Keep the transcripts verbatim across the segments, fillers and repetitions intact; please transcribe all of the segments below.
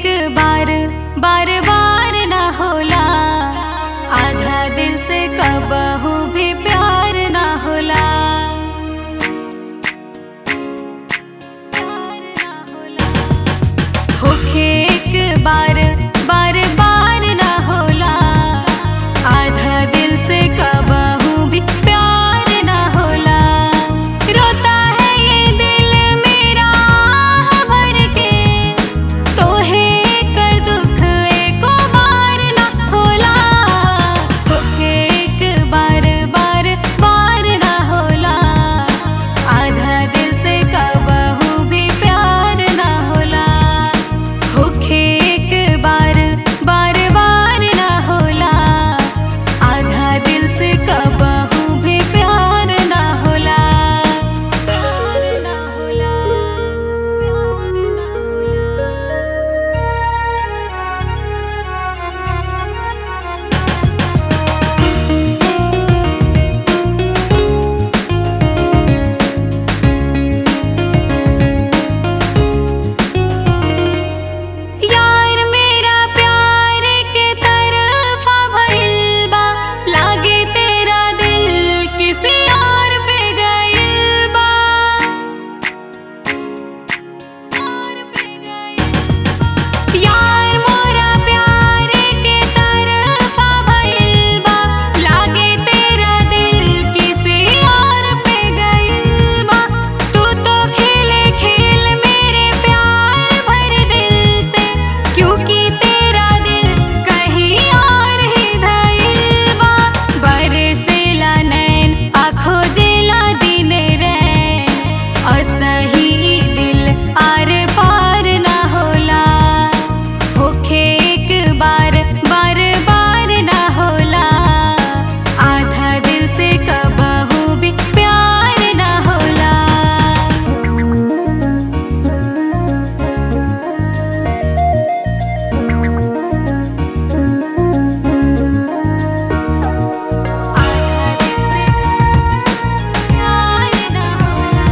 बार बार बार ना होला, आधा दिल से कबहू भी प्यार ना होला। प्यार ना होला होखे एक बार बार बार ना होला, आधा दिल से कबहू भी प्यार ना होला। रोता है ये दिल मेरा भर के, तोहे कर दुख एको बार ना होला। होखे एक बार बार बार ना होला, आधा दिल से कबहू भी प्यार ना होला। होखे एक बार बार बार ना होला, आधा दिल से कबहू भी प्यार ना होला। प्यार ना होला, प्यार ना होला। यार मेरा प्यार के तरफा भइल बा, लागे तेरा दिल किसी और पे गइल बा। और पे गइल बा। यार मोरा प्यार के तरफा भइल बा, लागे तेरा दिल किसी और पे गइल बा। तू तो खेले खेल मेरे प्यार भर दिल से, क्योंकि तेरा दिल कहीं और ही धइल बा। बरसेला नैन आँखों जेला दिन रैन, असही दिल आर पार ना होला। होखे एक बार बार बार ना होला, आधा दिल से कबहू भी प्यार ना होला। आधा दिल से प्यार ना होला।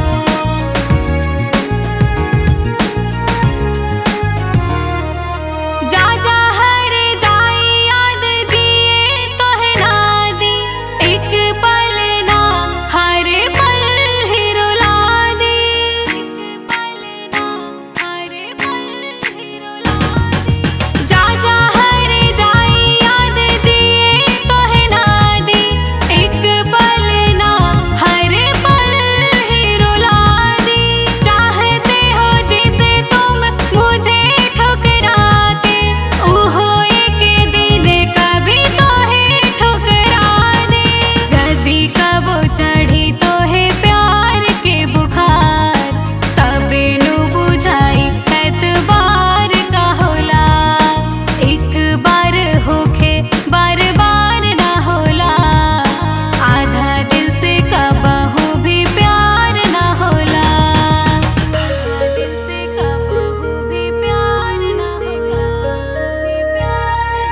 जा जा हरे जाई याद जिए तोहे ना दी, एक पल ना हर पल ही रुला दी। एक पल ना हर पल ही रुला दी। जा जा हरे जाई याद जिए तोहे ना दी, एक पल ना हर पल ही रुला दी। चाहते हो जिसे तुम मुझे ठुकरा के, ओहो एक दिन कभी तोहे ठुकरा दे। जदी कबो चढ़ी तोहे प्यार के बुखार, तबे नु बुझाई एतबार का होला। एक बार होखे बार बार ना होला, आधा दिल से कबहू भी प्यार ना होला। आधा दिल से कबहू भी प्यार ना होला, भी प्यार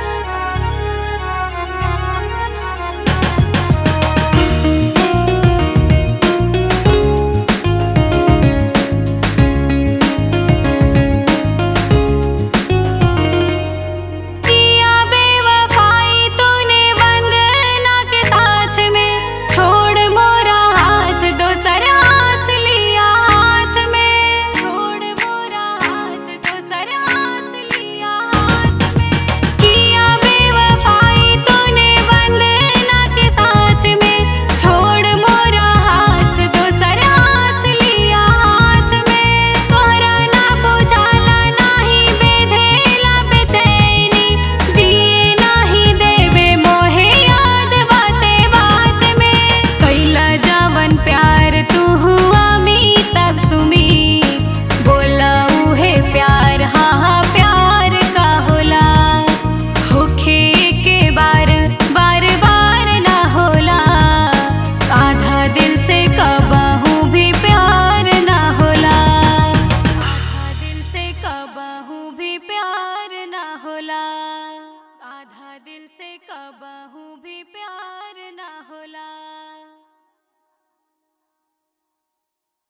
किया बेवफाई तूने वंदना के साथ में, छोड़ मोरा हाथ दोसर हाथ लिया हाथ में। छोड़ मोरा हाथ दोसर हाथ लिया हाथ में। किया बेवफाई तूने वंदना के साथ में, छोड़ मोरा हाथ दोसर हाथ लिया हाथ में। तोहरा ना बुझाला नाही बेधेला बेचैनी, जिए नाही देवे मोहे याद बाते बात में। कैला जवन प्यार तू हुआ मी तब सुमी, बोला उहे प्यार हाँ हाँ प्यार का होला। होखे के बार बार बार ना होला, आधा दिल से कबहू भी प्यार ना होला। आधा दिल से कबहू भी प्यार ना होला, आधा दिल से कबहू भी प्यार